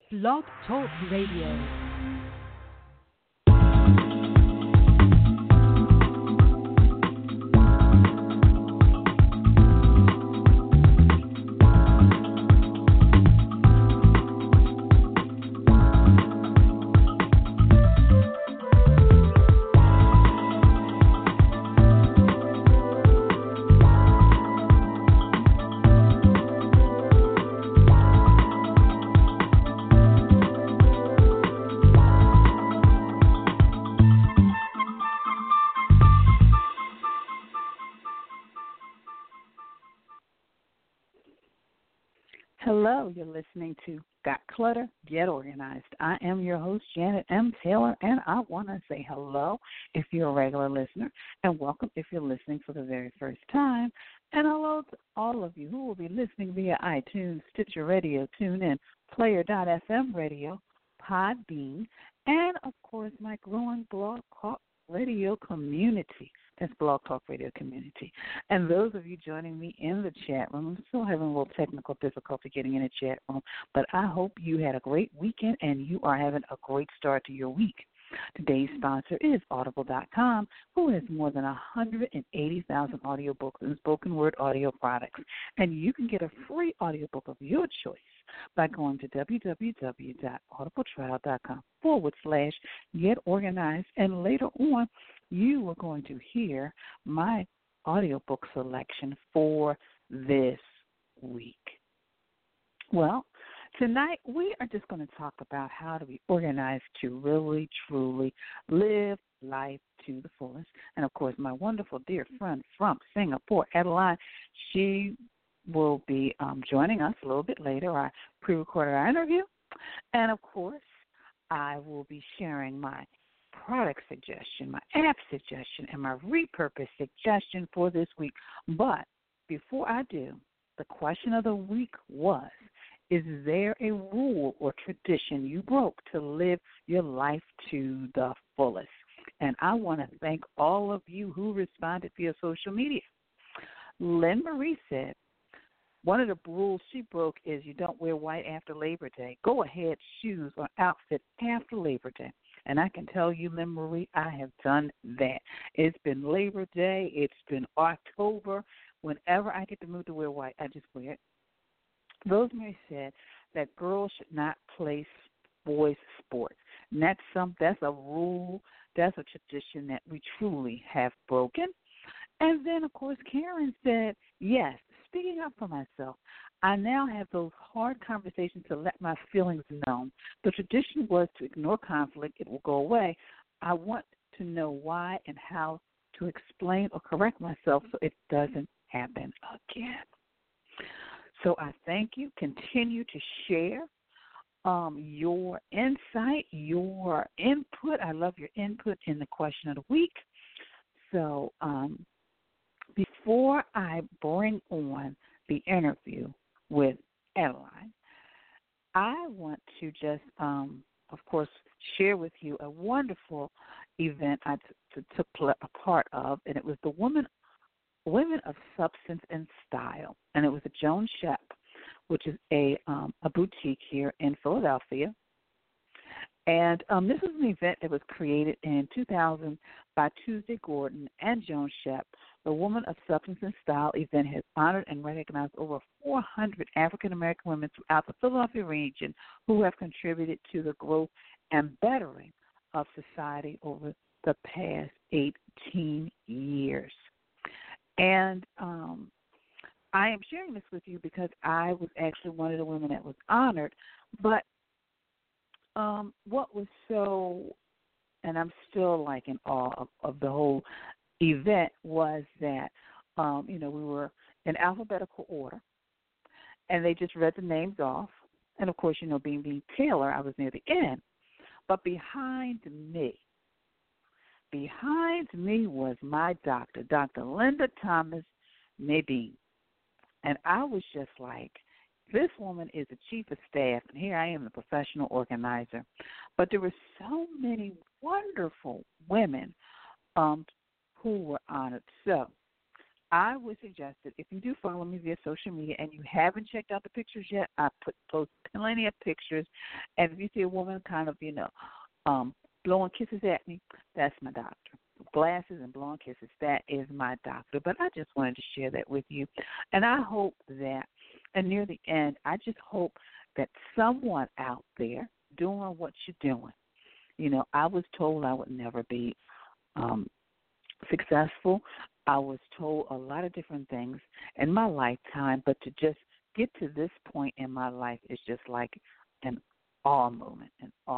Blog Talk Radio. Hello, you're listening to Got Clutter, Get Organized. I am your host, Janet M. Taylor, and I want to say hello if you're a regular listener, and welcome if you're listening for the very first time, and hello to all of you who will be listening via iTunes, Stitcher Radio, TuneIn, Player.fm Radio, Podbean, and, of course, my growing Blog Talk Radio community. That's Blog Talk Radio community. And those of you joining me in the chat room, I'm still having a little technical difficulty getting in the chat room, but I hope you had a great weekend and you are having a great start to your week. Today's sponsor is Audible.com, who has more than 180,000 audiobooks and spoken word audio products. And you can get a free audiobook of your choice by going to www.audibletrial.com/get organized. And later on, you are going to hear my audiobook selection for this week. Well, tonight we are just going to talk about how to be organized to really, truly live life to the fullest. And, of course, my wonderful dear friend from Singapore, Adeline, she will be joining us a little bit later. I pre-recorded our interview. And, of course, I will be sharing my product suggestion, my app suggestion, and my repurpose suggestion for this week. But before I do, the question of the week was, is there a rule or tradition you broke to live your life to the fullest? And I want to thank all of you who responded via social media. Lynn Marie said, one of the rules she broke is you don't wear white after Labor Day. Go ahead, shoes or outfit after Labor Day. And I can tell you, Lynn Marie, I have done that. It's been Labor Day. It's been October. Whenever I get the mood to wear white, I just wear it. Rosemary said that girls should not play boys' sports. And that's a rule, that's a tradition that we truly have broken. And then, of course, Karen said, yes, speaking up for myself, I now have those hard conversations to let my feelings known. The tradition was to ignore conflict. It will go away. I want to know why and how to explain or correct myself so it doesn't happen again. So I thank you. Continue to share your insight, your input. I love your input in the question of the week. So before I bring on the interview with Adeline, I want to just, of course, share with you a wonderful event I took a part of, and it was the Women of Substance and Style, and it was at Joan Shep, which is a boutique here in Philadelphia. And this is an event that was created in 2000 by Tuesday Gordon and Joan Shep. The Woman of Substance and Style event has honored and recognized over 400 African-American women throughout the Philadelphia region who have contributed to the growth and bettering of society over the past 18 years. And I am sharing this with you because I was actually one of the women that was honored. But what was so, and I'm still like in awe of the whole event, was that, we were in alphabetical order, and they just read the names off. And, of course, being Taylor, I was near the end. But behind me was my doctor, Dr. Linda Thomas Nadine. And I was just like, this woman is the chief of staff, and here I am, the professional organizer. But there were so many wonderful women who were honored. So I would suggest that if you do follow me via social media and you haven't checked out the pictures yet, I post plenty of pictures. And if you see a woman kind of, blowing kisses at me, that's my doctor. Glasses and blowing kisses, that is my doctor. But I just wanted to share that with you. And I hope that, and near the end, I just hope that someone out there doing what you're doing, I was told I would never be successful. I was told a lot of different things in my lifetime, but to just get to this point in my life is just like an awe moment,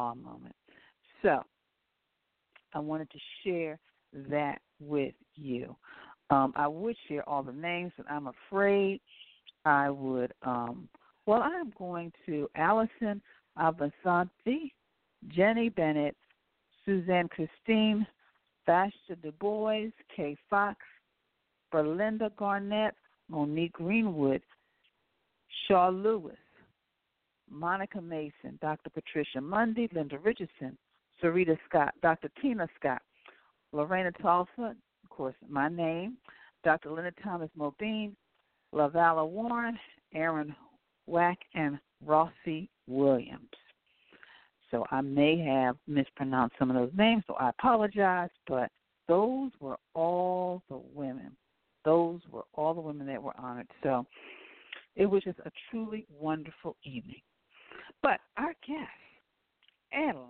So I wanted to share that with you. I would share all the names, but I'm afraid I would. I'm going to Allison Abasanti, Jenny Bennett, Suzanne Christine, Vashta Du Bois, Kay Fox, Berlinda Garnett, Monique Greenwood, Shaw Lewis, Monica Mason, Dr. Patricia Mundy, Linda Richardson, Sarita Scott, Dr. Tina Scott, Lorena Tulsa, of course, my name, Dr. Linda Thomas Mobine, Lavala Warren, Aaron Wack, and Rossi Williams. So I may have mispronounced some of those names, so I apologize, but those were all the women. Those were all the women that were honored. So it was just a truly wonderful evening. But our guest, Adeline,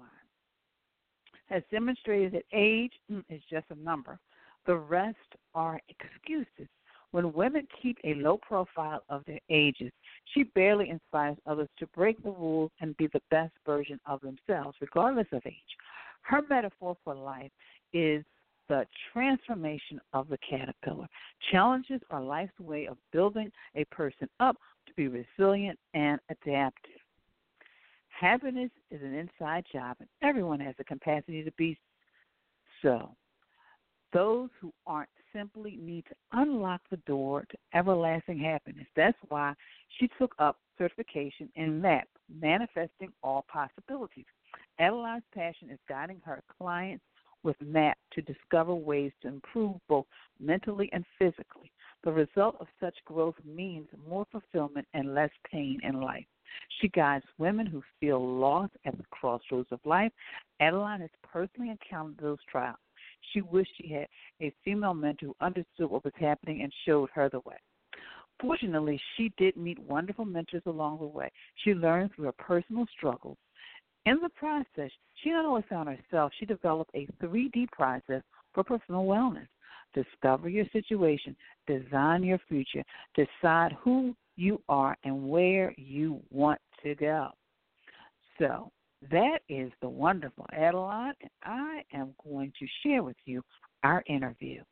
has demonstrated that age is just a number. The rest are excuses. When women keep a low profile of their ages, she barely inspires others to break the rules and be the best version of themselves, regardless of age. Her metaphor for life is the transformation of the caterpillar. Challenges are life's way of building a person up to be resilient and adaptive. Happiness is an inside job, and everyone has the capacity to be so. Those who aren't simply need to unlock the door to everlasting happiness. That's why she took up certification in MAP, Manifesting All Possibilities. Adeline's passion is guiding her clients with MAP to discover ways to improve both mentally and physically. The result of such growth means more fulfillment and less pain in life. She guides women who feel lost at the crossroads of life. Adeline has personally encountered those trials. She wished she had a female mentor who understood what was happening and showed her the way. Fortunately, she did meet wonderful mentors along the way. She learned through her personal struggles. In the process, she not only found herself, she developed a 3D process for personal wellness. Discover your situation, design your future, decide who you are and where you want to go. So that is the wonderful Adeline, and I am going to share with you our interview.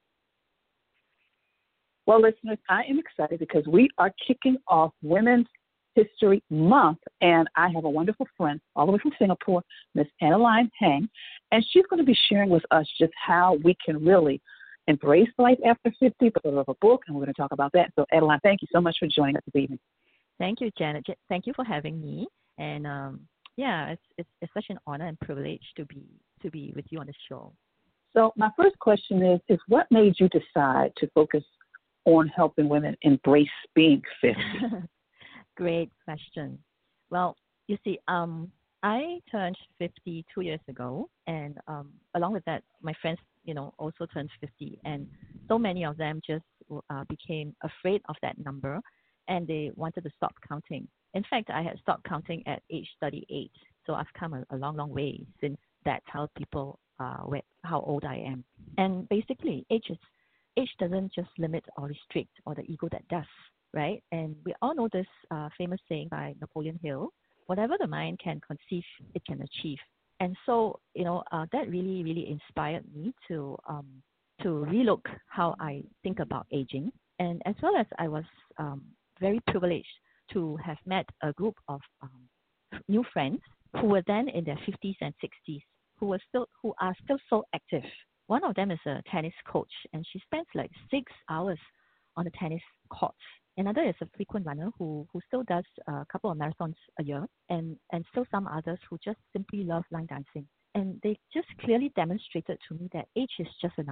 Well, listeners, I am excited because we are kicking off Women's History Month, and I have a wonderful friend all the way from Singapore, Miss Adeline Heng, and she's going to be sharing with us just how we can really embrace life after 50, but of a book, and we're going to talk about that. So, Adeline, thank you so much for joining us this evening. Thank you, Janet. Thank you for having me. And it's such an honor and privilege to be with you on the show. So, my first question is what made you decide to focus on helping women embrace being 50? Great question. Well, you see, I turned 50 2 years ago, and along with that, my friends, also turned 50, and so many of them just became afraid of that number, and they wanted to stop counting. In fact, I had stopped counting at age 38, so I've come a long, long way since that tell people how old I am. And basically, age doesn't just limit or restrict, or the ego that does, right? And we all know this famous saying by Napoleon Hill: whatever the mind can conceive, it can achieve. And so, that really, really inspired me to relook how I think about aging. And as well as I was very privileged to have met a group of new friends who were then in their 50s and 60s, who are still so active. One of them is a tennis coach, and she spends like 6 hours on the tennis courts. Another is a frequent runner who still does a couple of marathons a year, and still some others who just simply love line dancing. And they just clearly demonstrated to me that age is just a number.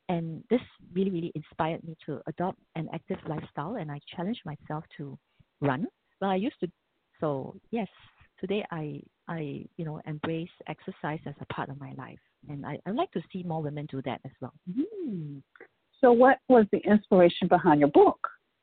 And this really, really inspired me to adopt an active lifestyle, and I challenged myself to run. Well, I used to. So yes, today I embrace exercise as a part of my life, and I'd like to see more women do that as well. Mm. So what was the inspiration behind your book?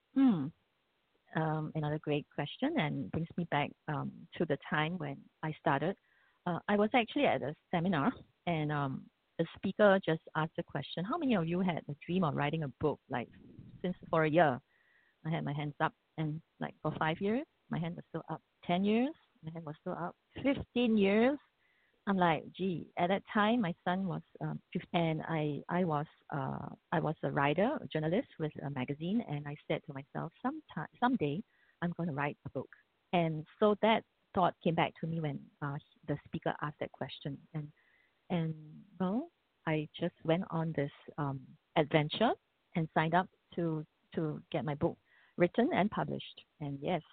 Another great question, and brings me back to the time when I started. I was actually at a seminar, and the speaker just asked the question, how many of you had a dream of writing a book, like since for a year? I had my hands up, and like for 5 years, my hand was still up. 10 years, my hand was still up. 15 years, I'm like, gee. At that time, my son was 15, and I was a writer, a journalist with a magazine, and I said to myself, someday I'm going to write a book. And so that thought came back to me when the speaker asked that question, and well, I just went on this adventure and signed up to get my book written and published. And yes,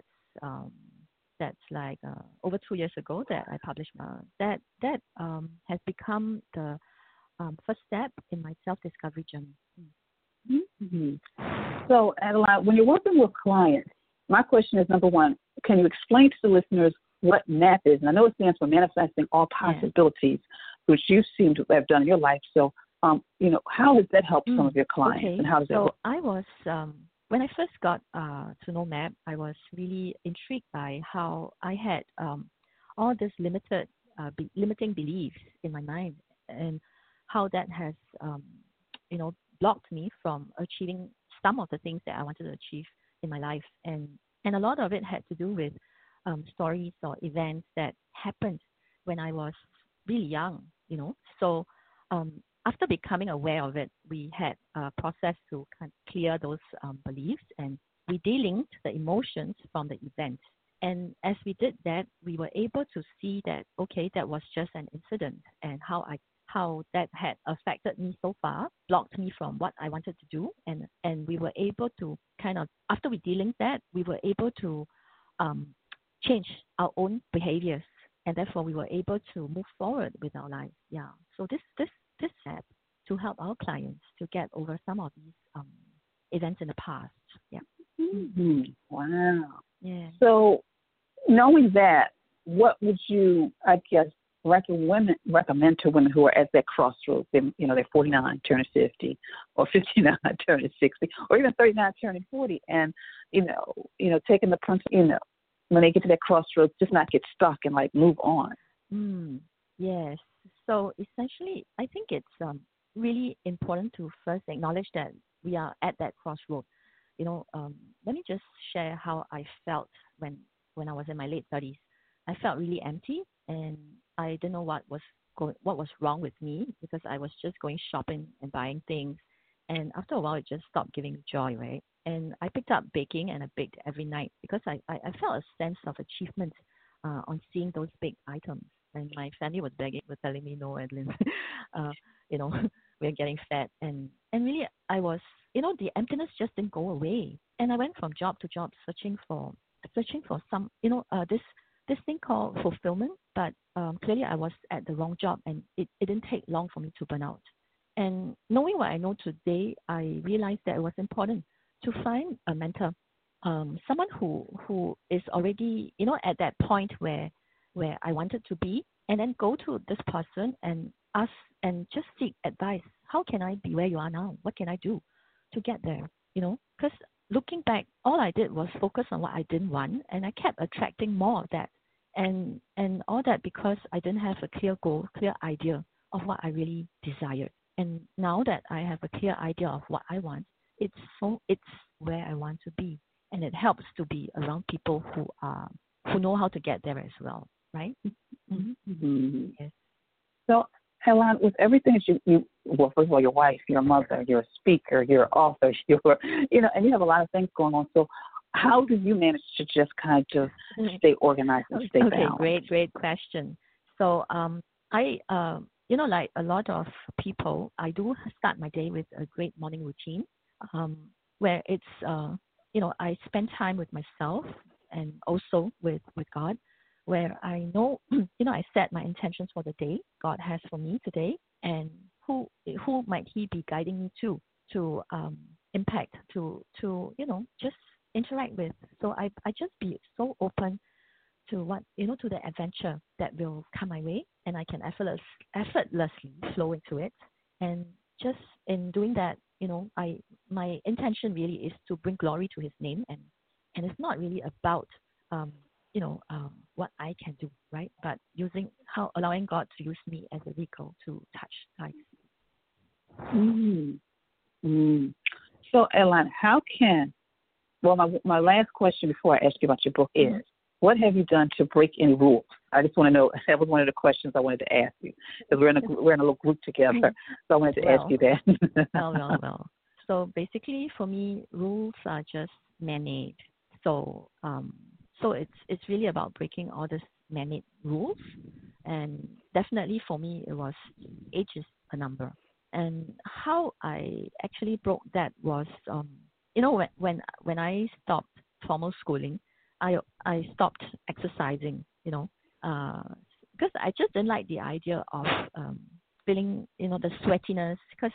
that's like over 2 years ago that I published. That has become the first step in my self-discovery journey. Mm-hmm. So, Adeline, when you're working with clients, my question is, number one, can you explain to the listeners what MAP is? And I know it stands for Manifesting All Possibilities, which you seem to have done in your life. So, how has that helped some of your clients, and how does that work? I was when I first got to know MAP, I was really intrigued by how I had all these limiting beliefs in my mind, and how that has blocked me from achieving some of the things that I wanted to achieve in my life, and a lot of it had to do with stories or events that happened when I was really young. So after becoming aware of it, we had a process to kind of clear those beliefs, and we delinked the emotions from the event. And as we did that, we were able to see that, okay, that was just an incident, and how that had affected me so far, blocked me from what I wanted to do. And we were able to kind of, after we delinked that, we were able to change our own behaviors. And therefore, we were able to move forward with our lives. Yeah. So this app to help our clients to get over some of these events in the past. Yeah. Mm-hmm. Wow. Yeah. So, knowing that, what would you, I guess, recommend to women who are at that crossroads? They're 49 turning 50, or 59 turning 60, or even 39 turning 40, and taking the principle, when they get to that crossroads, just not get stuck and like move on. Yes. So essentially, I think it's really important to first acknowledge that we are at that crossroad. Let me just share how I felt when I was in my late 30s. I felt really empty, and I didn't know what was wrong with me, because I was just going shopping and buying things, and after a while, it just stopped giving me joy, right? And I picked up baking, and I baked every night because I felt a sense of achievement on seeing those big items. And my family was telling me, no, Adeline, we're getting fat. And really, I was, the emptiness just didn't go away. And I went from job to job searching for some, this thing called fulfillment. But clearly, I was at the wrong job, and it didn't take long for me to burn out. And knowing what I know today, I realized that it was important to find a mentor, someone who is already, at that point where I wanted to be, and then go to this person and ask and just seek advice. How can I be where you are now? What can I do to get there? Because looking back, all I did was focus on what I didn't want, and I kept attracting more of that, and all that because I didn't have a clear goal, clear idea of what I really desired. And now that I have a clear idea of what I want, it's where I want to be, and it helps to be around people who know how to get there as well, right? Mm-hmm. Yes. So, Adeline, with everything that well, first of all, your wife, your mother, you're a speaker, you're an author, and you have a lot of things going on. So, how do you manage to just kind of stay organized and stay balanced? Okay, great question. So, I like a lot of people, I do start my day with a great morning routine, where it's I spend time with myself and also with God, where I know I set my intentions for the day God has for me today, and who might he be guiding me to impact, to just interact with. So I just be so open to what to the adventure that will come my way, and I can effortlessly flow into it. And just in doing that, my intention really is to bring glory to His name, and it's not really about what I can do, right? But allowing God to use me as a vehicle to touch lives. Mm-hmm. So, Adeline, my last question before I ask you about your book is, what have you done to break any rules? I just want to know. That was one of the questions I wanted to ask you, because we're in a little group together. So I wanted to ask you that. Well. So basically, for me, rules are just man-made. So it's really about breaking all these man-made rules. And definitely for me, it was age is a number. And how I actually broke that was, when I stopped formal schooling, I stopped exercising, because I just didn't like the idea of feeling, the sweatiness, because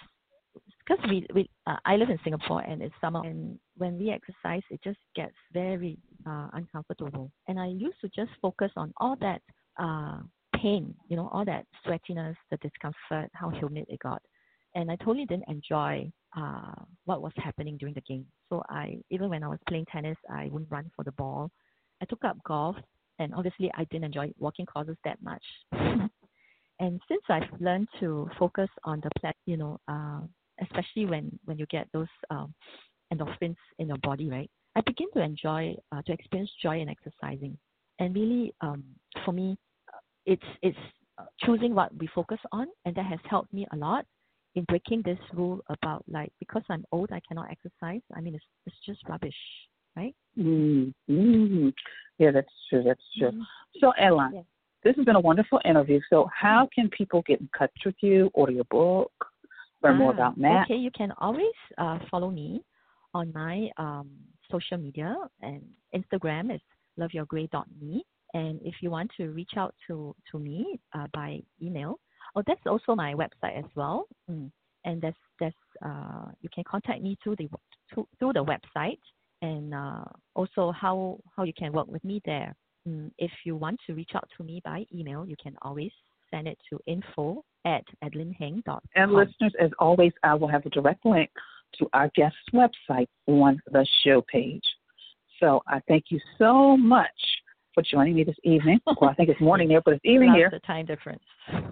I live in Singapore and it's summer, and when we exercise, it just gets very uncomfortable. And I used to just focus on all that pain, all that sweatiness, the discomfort, how humid it got. And I totally didn't enjoy what was happening during the game. So even when I was playing tennis, I wouldn't run for the ball. I took up golf, and obviously I didn't enjoy walking courses that much. And since I've learned to focus on the especially when you get those endorphins in your body, right? I begin to experience joy in exercising. And really, for me, it's choosing what we focus on, and that has helped me a lot in breaking this rule about, because I'm old, I cannot exercise. I mean, it's just rubbish, right? Mm-hmm. Yeah, that's true. Mm-hmm. So, Adeline, This has been a wonderful interview. So how can people get in touch with you, order your book, learn more about Matt? Okay, you can always follow me on my social media, and Instagram is loveyourgray.me. And if you want to reach out to me by email, that's also my website as well. And that's you can contact me through the website, and also how you can work with me there. If you want to reach out to me by email, you can always send it to info@adelineheng.com. And listeners, as always, I will have a direct link to our guest website on the show page. So I thank you so much for joining me this evening. Well, I think it's morning there, but it's evening here. The time difference.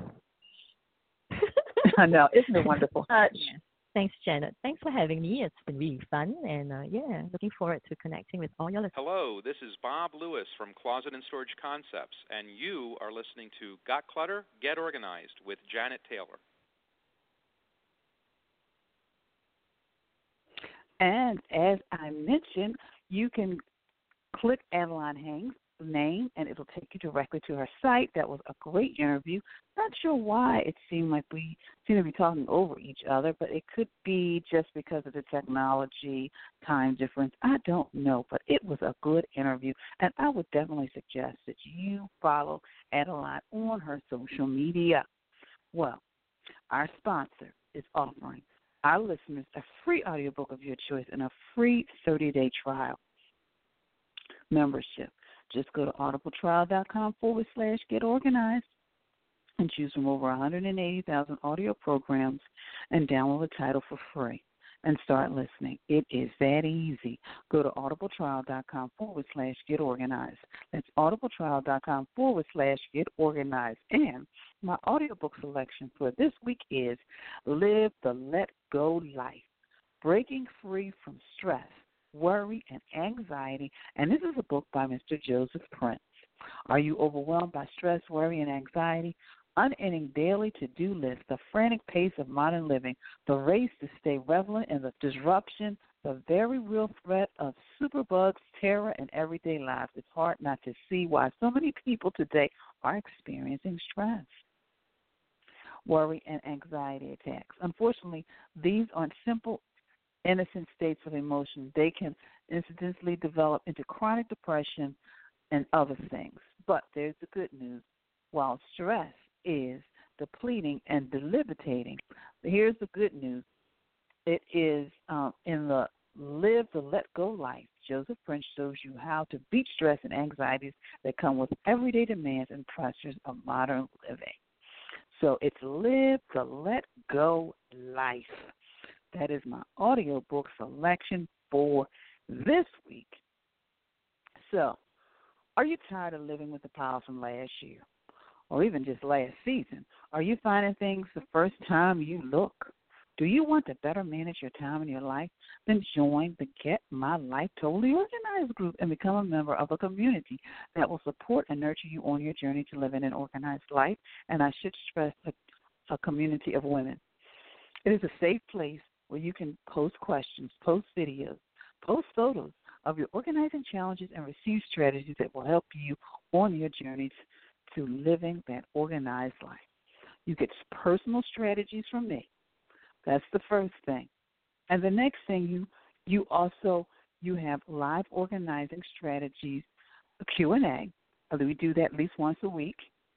I know. Isn't it wonderful? Thanks, Janet. Thanks for having me. It's been really fun, and looking forward to connecting with all your listeners. Hello, this is Bob Lewis from Closet and Storage Concepts, and you are listening to Got Clutter? Get Organized with Janet Taylor. And as I mentioned, you can click Adeline Heng's name, and it'll take you directly to her site. That was a great interview. Not sure why it seemed like we seem to be talking over each other, but it could be just because of the technology, time difference. I don't know, but it was a good interview, and I would definitely suggest that you follow Adeline on her social media. Well, our sponsor is offering our listeners a free audiobook of your choice and a free 30-day trial membership. Just go to audibletrial.com/getorganized and choose from over 180,000 audio programs and download the title for free and start listening. It is that easy. Go to audibletrial.com/getorganized. That's audibletrial.com/getorganized. And my audiobook selection for this week is Live the Let Go Life, Breaking Free from Stress, Worry, and Anxiety. And this is a book by Mr. Joseph Prince. Are you overwhelmed by stress, worry, and anxiety? Unending daily to-do list, the frantic pace of modern living, the race to stay relevant, and the disruption, the very real threat of superbugs, terror, in everyday lives. It's hard not to see why so many people today are experiencing stress, worry, and anxiety attacks. Unfortunately, these aren't simple, innocent states of emotion. They can incidentally develop into chronic depression and other things. But there's the good news. While stress is depleting, and debilitating. Here's the good news. It is in the Live the Let Go Life. Joseph French shows you how to beat stress and anxieties that come with everyday demands and pressures of modern living. So it's Live the Let Go Life. That is my audiobook selection for this week. So, are you tired of living with the power from last year or even just last season? Are you finding things the first time you look? Do you want to better manage your time in your life? Then join the Get My Life Totally Organized group and become a member of a community that will support and nurture you on your journey to living an organized life. And I should stress a community of women. It is a safe place where you can post questions, post videos, post photos of your organizing challenges and receive strategies that will help you on your journeys to living that organized life. You get personal strategies from me. That's the first thing. And the next thing, you have live organizing strategies, a Q&A. We do that at least once a week.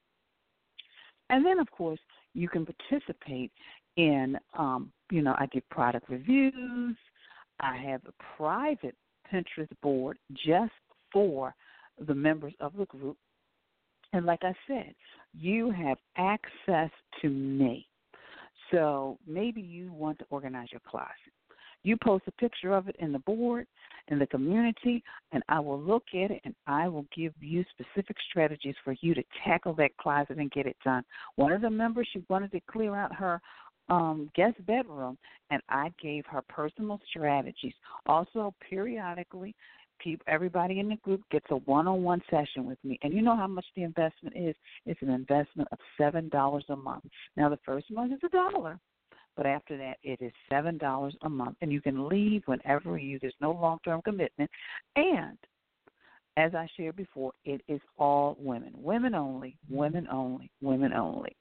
And then, of course, you can participate in, I give product reviews. I have a private Pinterest board just for the members of the group. And like I said, you have access to me. So maybe you want to organize your closet. You post a picture of it in the board, in the community, and I will look at it and I will give you specific strategies for you to tackle that closet and get it done. One of the members, she wanted to clear out her guest bedroom, and I gave her personal strategies. Also, periodically, everybody in the group gets a one-on-one session with me. And you know how much the investment is? It's an investment of $7 a month. Now, the first month is $1, but after that, it is $7 a month. And you can leave whenever there's no long-term commitment. And as I shared before, it is all women. Women only, women only, women only.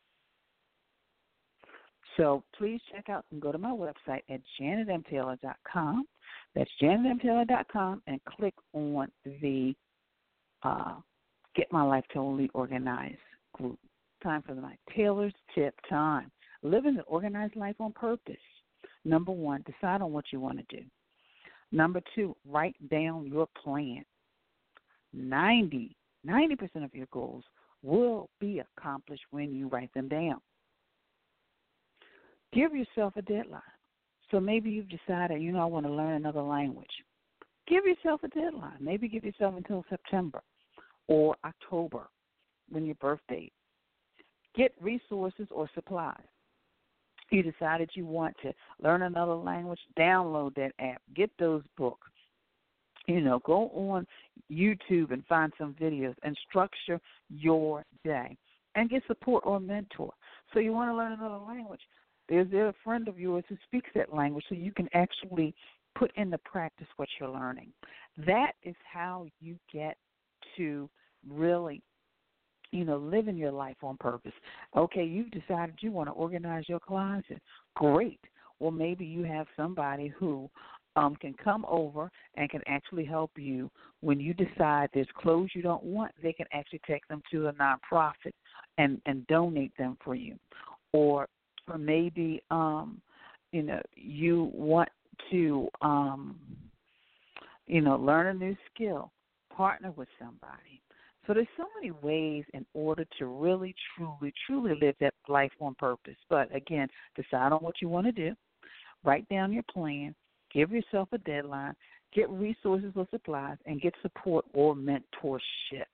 So please check out and go to my website at janetmtaylor.com. That's janetmtaylor.com and click on the Get My Life Totally Organized group. Time for my Taylor's Tip time. Living an organized life on purpose. Number 1, decide on what you want to do. Number 2, write down your plan. 90% of your goals will be accomplished when you write them down. Give yourself a deadline. So maybe you've decided, I want to learn another language. Give yourself a deadline. Maybe give yourself until September or October when your birthday. Get resources or supplies. You decided you want to learn another language, download that app. Get those books. Go on YouTube and find some videos and structure your day and get support or mentor. So you want to learn another language. There's a friend of yours who speaks that language so you can actually put into practice what you're learning. That is how you get to really, living your life on purpose. Okay, you've decided you want to organize your closet. Great. Well, maybe you have somebody who can come over and can actually help you when you decide there's clothes you don't want. They can actually take them to a nonprofit and donate them for you. Or maybe, you want to, learn a new skill, partner with somebody. So there's so many ways in order to really, truly live that life on purpose. But, again, decide on what you want to do. Write down your plan. Give yourself a deadline. Get resources or supplies, and get support or mentorship.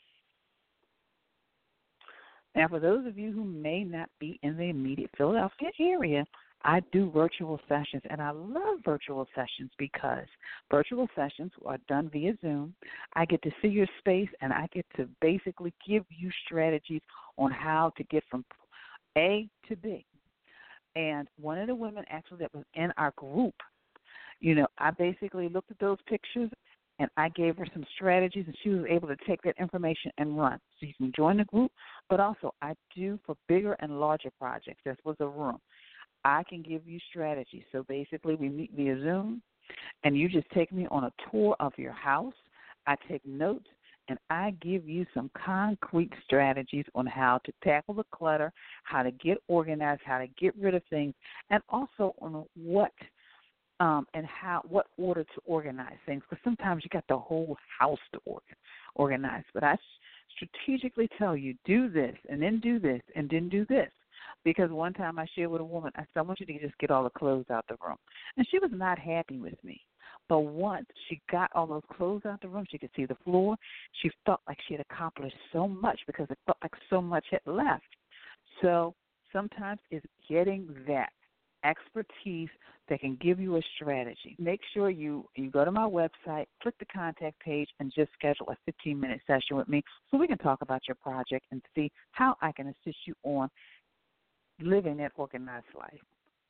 Now, for those of you who may not be in the immediate Philadelphia area, I do virtual sessions, and I love virtual sessions because virtual sessions are done via Zoom. I get to see your space, and I get to basically give you strategies on how to get from A to B. And one of the women actually that was in our group, I basically looked at those pictures, and I gave her some strategies, and she was able to take that information and run. So you can join the group, but also I do for bigger and larger projects. That was a room. I can give you strategies. So basically we meet via Zoom, and you just take me on a tour of your house. I take notes, and I give you some concrete strategies on how to tackle the clutter, how to get organized, how to get rid of things, and also on what what order to organize things. Because sometimes you got the whole house to organize. But I strategically tell you, do this, and then do this, and then do this. Because one time I shared with a woman, I said, I want you to just get all the clothes out the room. And she was not happy with me. But once she got all those clothes out the room, she could see the floor. She felt like she had accomplished so much because it felt like so much had left. So sometimes it's getting that expertise that can give you a strategy. Make sure you go to my website, click the contact page, and just schedule a 15-minute session with me so we can talk about your project and see how I can assist you on living that organized life.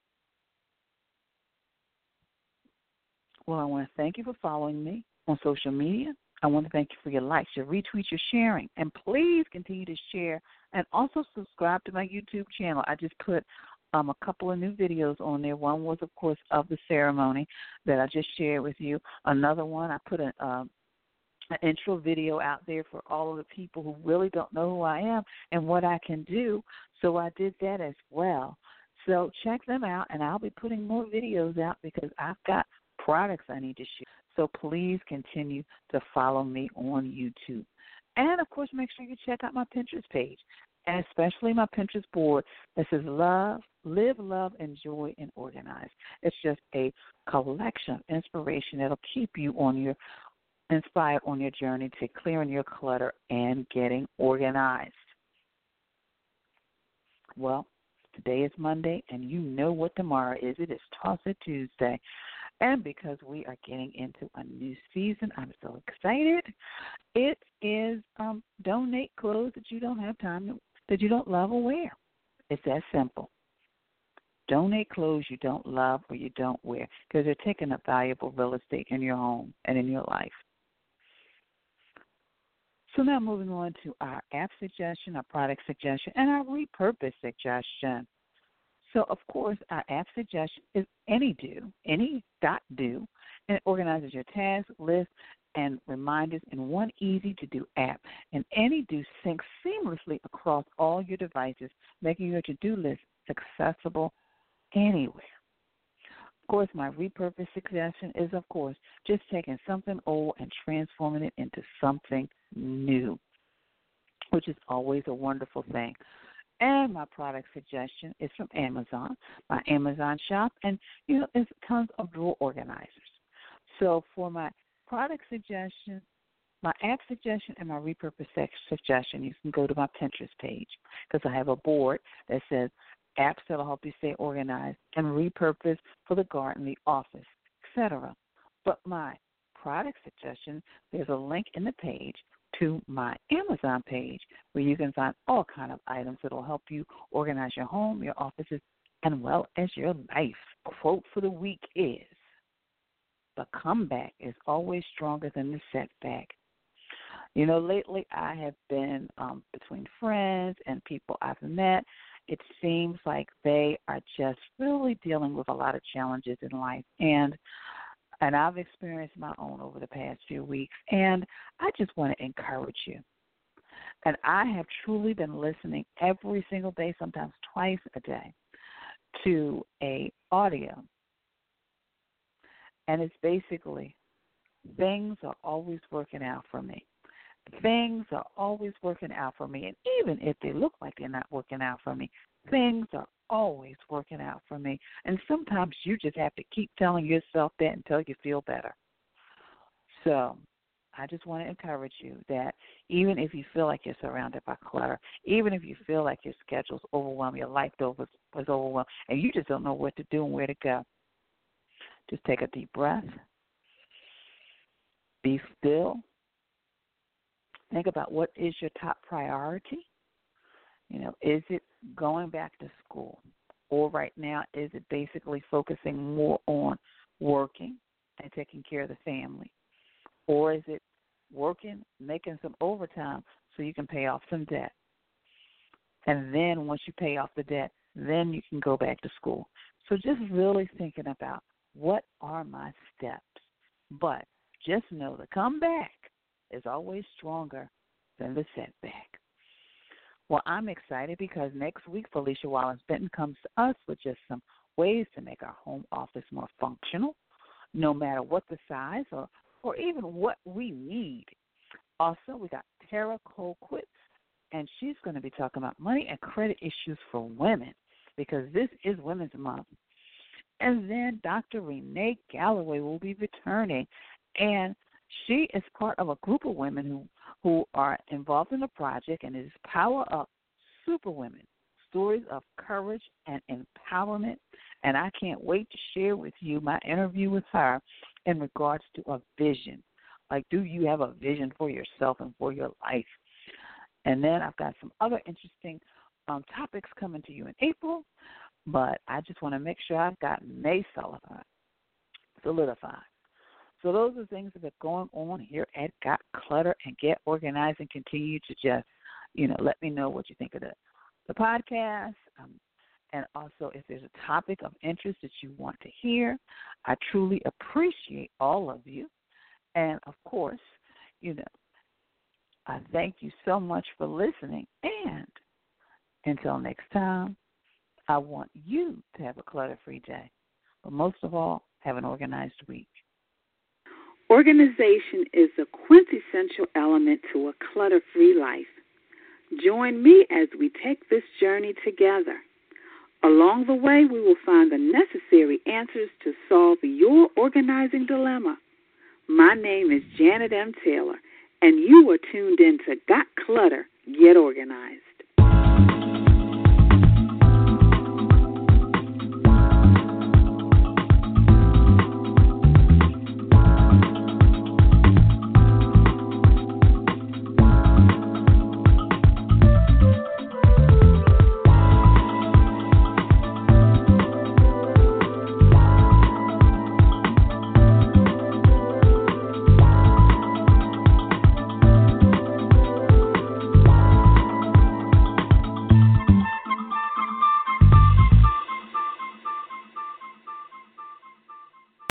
Well, I want to thank you for following me on social media. I want to thank you for your likes, your retweets, your sharing. And please continue to share and also subscribe to my YouTube channel. I just put a couple of new videos on there. One was, of course, of the ceremony that I just shared with you. Another one, I put an intro video out there for all of the people who really don't know who I am and what I can do. So I did that as well. So check them out, and I'll be putting more videos out because I've got products I need to share. So please continue to follow me on YouTube. And, of course, make sure you check out my Pinterest page, and especially my Pinterest board that says Live, Love, Enjoy, and Organize. It's just a collection of inspiration that'll keep you inspired on your journey to clearing your clutter and getting organized. Well, today is Monday, and you know what tomorrow is. It is Toss It Tuesday. And because we are getting into a new season, I'm so excited. It is donate clothes that you don't have time that you don't love or wear. It's that simple. Donate clothes you don't love or you don't wear because they're taking up valuable real estate in your home and in your life. So now moving on to our app suggestion, our product suggestion, and our repurpose suggestion. So, of course, our app suggestion is AnyDo, any.do, and it organizes your tasks, lists, and reminders in one easy-to-do app. And AnyDo syncs seamlessly across all your devices, making your to-do list accessible anywhere. Of course, my repurpose suggestion is, of course, just taking something old and transforming it into something new, which is always a wonderful thing. And my product suggestion is from Amazon, my Amazon shop, and, it's tons of drawer organizers. So for my product suggestion, my app suggestion, and my repurpose suggestion, you can go to my Pinterest page because I have a board that says apps that will help you stay organized and repurpose for the garden, the office, etc. But my product suggestion, there's a link in the page to my Amazon page where you can find all kind of items that will help you organize your home, your offices, and well as your life. Quote for the week is, the comeback is always stronger than the setback. Lately I have been between friends and people I've met. It seems like they are just really dealing with a lot of challenges in life, and I've experienced my own over the past few weeks, and I just want to encourage you. And I have truly been listening every single day, sometimes twice a day, to a audio. And it's basically, things are always working out for me. Things are always working out for me. And even if they look like they're not working out for me, things are always working out for me. And sometimes you just have to keep telling yourself that until you feel better. So I just want to encourage you that even if you feel like you're surrounded by clutter, even if you feel like your schedule's overwhelmed, your life was overwhelmed, and you just don't know what to do and where to go, just take a deep breath, be still, think about what is your top priority. Is it going back to school? Or right now, is it basically focusing more on working and taking care of the family? Or is it working, making some overtime so you can pay off some debt? And then once you pay off the debt, then you can go back to school. So just really thinking about what are my steps. But just know the comeback is always stronger than the setback. Well, I'm excited because next week Felicia Wallace-Benton comes to us with just some ways to make our home office more functional, no matter what the size or even what we need. Also, we got Tara Colquitt, and she's going to be talking about money and credit issues for women because this is Women's Month. And then Dr. Renee Galloway will be returning, and she is part of a group of women who are involved in a project, and it is Power Up Superwomen, stories of courage and empowerment. And I can't wait to share with you my interview with her in regards to a vision. Like, do you have a vision for yourself and for your life? And then I've got some other interesting topics coming to you in April, but I just want to make sure I've got May solidified. So those are things that are going on here at Got Clutter and Get Organized, and continue to just, let me know what you think of the podcast. And also, if there's a topic of interest that you want to hear, I truly appreciate all of you. And, of course, I thank you so much for listening. And until next time, I want you to have a clutter-free day. But most of all, have an organized week. Organization is a quintessential element to a clutter-free life. Join me as we take this journey together. Along the way, we will find the necessary answers to solve your organizing dilemma. My name is Janet M. Taylor, and you are tuned in to Got Clutter, Get Organized.